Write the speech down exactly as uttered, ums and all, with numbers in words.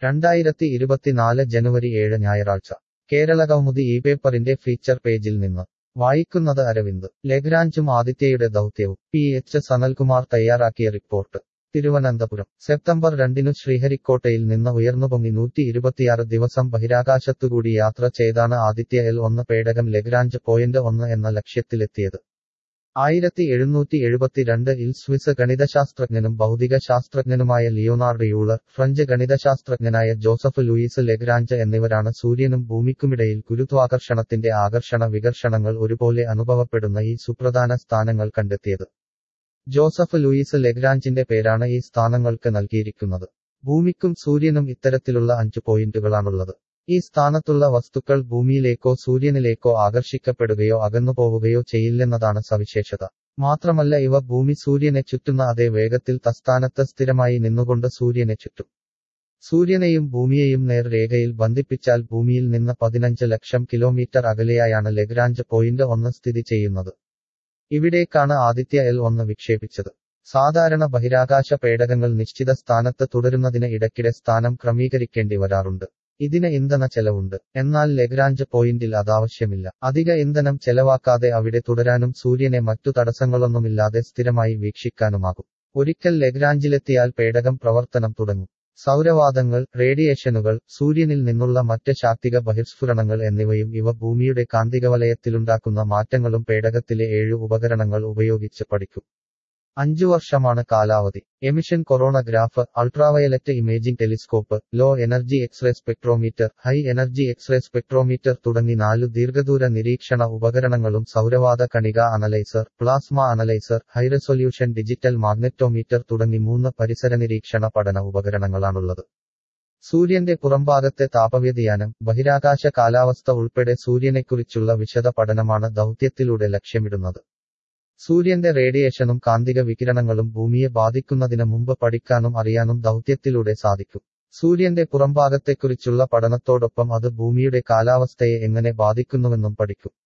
രണ്ടായിരത്തി ഇരുപത്തിനാല് ജനുവരി ഏഴ് ഞായറാഴ്ച കേരളകൗമുദി ഈ പേപ്പറിന്റെ ഫീച്ചർ പേജിൽ നിന്ന് വായിക്കുന്നത് അരവിന്ദ് ലഗ്രാഞ്ചും ആദിത്യയുടെ ദൗത്യവും പി എച്ച് സനൽകുമാർ തയ്യാറാക്കിയ റിപ്പോർട്ട് തിരുവനന്തപുരം സെപ്റ്റംബർ രണ്ടിനു ശ്രീഹരിക്കോട്ടയിൽ നിന്ന് ഉയർന്നുപൊങ്ങി നൂറ്റി ഇരുപത്തിയാറ് ദിവസം ബഹിരാകാശത്തുകൂടി യാത്ര ചെയ്താണ് ആദിത്യ എൽ ഒന്ന് പേടകം ലഗ്രാഞ്ച് പോയിന്റ് ഒന്ന് എന്ന ലക്ഷ്യത്തിലെത്തിയത്. ആയിരത്തി എഴുന്നൂറ്റി എഴുപത്തിരണ്ടിൽ സ്വിസ് ഗണിതശാസ്ത്രജ്ഞനും ഭൗതിക ശാസ്ത്രജ്ഞനുമായ ലിയോനാർഡ് യൂളർ, ഫ്രഞ്ച് ഗണിതശാസ്ത്രജ്ഞനായ ജോസഫ് ലൂയിസ് ലെഗ്രാഞ്ച് എന്നിവരാണ് സൂര്യനും ഭൂമിക്കുമിടയിൽ ഗുരുത്വാകർഷണത്തിന്റെ ആകർഷണ വികർഷണങ്ങൾ ഒരുപോലെ അനുഭവപ്പെടുന്ന ഈ സുപ്രധാന സ്ഥാനങ്ങൾ കണ്ടെത്തിയത്. ജോസഫ് ലൂയിസ് ലെഗ്രാഞ്ചിന്റെ പേരാണ് ഈ സ്ഥാനങ്ങൾക്ക് നൽകിയിരിക്കുന്നത്. ഭൂമിക്കും സൂര്യനും ഇത്തരത്തിലുള്ള അഞ്ചു പോയിന്റുകളാണുള്ളത്. ഈ സ്ഥാനത്തുള്ള വസ്തുക്കൾ ഭൂമിയിലേക്കോ സൂര്യനിലേക്കോ ആകർഷിക്കപ്പെടുകയോ അകന്നുപോവുകയോ ചെയ്യില്ലെന്നതാണ് സവിശേഷത. മാത്രമല്ല ഇവ ഭൂമി സൂര്യനെ ചുറ്റുന്ന അതേ വേഗത്തിൽ തസ്ഥാനത്ത് സ്ഥിരമായി നിന്നുകൊണ്ട് സൂര്യനെ ചുറ്റും. സൂര്യനെയും ഭൂമിയെയും നേർരേഖയിൽ ബന്ധിപ്പിച്ചാൽ ഭൂമിയിൽ നിന്ന് പതിനഞ്ച് ലക്ഷം കിലോമീറ്റർ അകലെയായാണ് ലഗ്രാഞ്ച് പോയിന്റ് ഒന്ന് സ്ഥിതി ചെയ്യുന്നത്. ഇവിടേക്കാണ് ആദിത്യ എൽ ഒന്ന് വിക്ഷേപിച്ചത്. സാധാരണ ബഹിരാകാശ പേടകങ്ങൾ നിശ്ചിത സ്ഥാനത്ത് തുടരുന്നതിന് ഇടയ്ക്കിടെ സ്ഥാനം ക്രമീകരിക്കേണ്ടി വരാറുണ്ട്. ഇതിന് ഇന്ധന ചെലവുണ്ട്. എന്നാൽ ലഗ്രാഞ്ച് പോയിന്റിൽ അതാവശ്യമില്ല. അധിക ഇന്ധനം ചെലവാക്കാതെ അവിടെ തുടരാനും സൂര്യനെ മറ്റു തടസ്സങ്ങളൊന്നുമില്ലാതെ സ്ഥിരമായി വീക്ഷിക്കാനുമാകും. ഒരിക്കൽ ലഗ്രാഞ്ചിലെത്തിയാൽ പേടകം പ്രവർത്തനം തുടങ്ങും. സൗരവാതങ്ങൾ, റേഡിയേഷനുകൾ, സൂര്യനിൽ നിന്നുള്ള മറ്റ് ശാക്തിക ബഹിർസ്ഫുരണങ്ങൾ എന്നിവയും ഇവ ഭൂമിയുടെ കാന്തികവലയത്തിലുണ്ടാക്കുന്ന മാറ്റങ്ങളും പേടകത്തിലെ ഏഴു ഉപകരണങ്ങൾ ഉപയോഗിച്ച് പഠിക്കും. അഞ്ചു വർഷമാണ് കാലാവധി. Emission coronagraph, ultraviolet imaging telescope, low energy X ray spectrometer, high energy X ray spectrometer തുടങ്ങി നാലു ദീർഘദൂര നിരീക്ഷണ ഉപകരണങ്ങളും സൗരവാത കണിക analyser, plasma analyser, high resolution digital magnetometer തുടങ്ങി മൂന്ന് പരിസര നിരീക്ഷണ പഠന ഉപകരണങ്ങളാണുള്ളത്. സൂര്യന്റെ പുറംഭാഗത്തെ താപവ്യതിയാനം, ബഹിരാകാശ കാലാവസ്ഥ ഉൾപ്പെടെ സൂര്യനെക്കുറിച്ചുള്ള വിശദ പഠനമാണ് ദൗത്യത്തിലൂടെ ലക്ഷ്യമിടുന്നത്. സൂര്യന്റെ റേഡിയേഷനും കാന്തിക വികിരണങ്ങളും ഭൂമിയെ ബാധിക്കുന്നതിന് മുമ്പ് പഠിക്കാനും അറിയാനും ദൗത്യത്തിലൂടെ സാധിക്കും. സൂര്യന്റെ പുറംഭാഗത്തെക്കുറിച്ചുള്ള പഠനത്തോടൊപ്പം അത് ഭൂമിയുടെ കാലാവസ്ഥയെ എങ്ങനെ ബാധിക്കുന്നുവെന്നും പഠിക്കും.